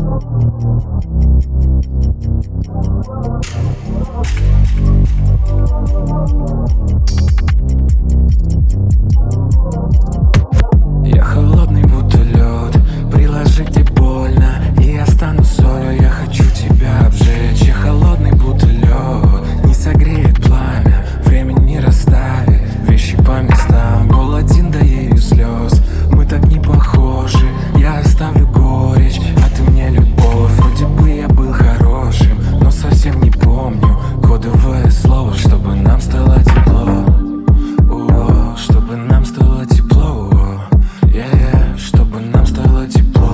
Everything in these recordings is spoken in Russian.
Я холодный, будто лед. Приложи, где больно, и я стану солью. Я хочу тебя обжечь. Я холодный, будто лед. Не согреет пламя, время не расставит вещи по местам. Гол один до ее слез. Мы так не похожи. Я оставлю горечь, а ты мне любовь. Вроде бы я был хорошим, но совсем не помню кодовое слово, чтобы нам стало тепло. О, чтобы нам стало тепло. Чтобы нам стало тепло.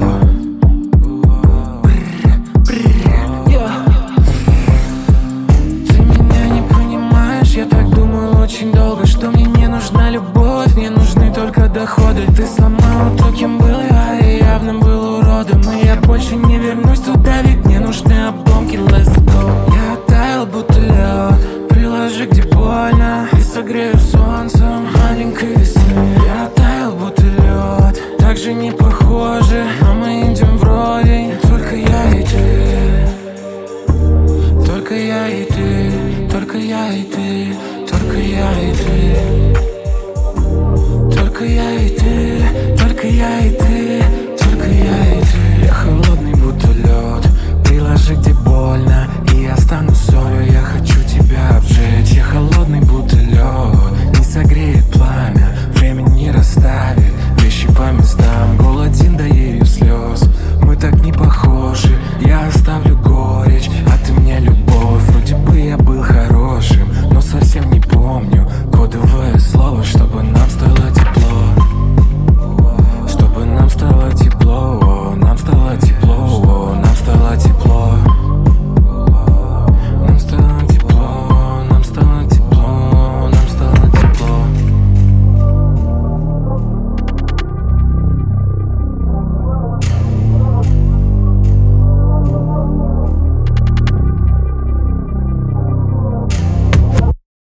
Ты меня не понимаешь, я так думаю очень долго, что мне не нужна любовь, мне нужны только доходы. Ты сломала то, кем был я явно был уродом. И я больше не вернусь туда, ведь мне нужны обломки. Let's go. Я оттаял, будто лед. Приложи, где больно, и согрею солнцем маленькой весны. Я оттаял, будто лед. Так же не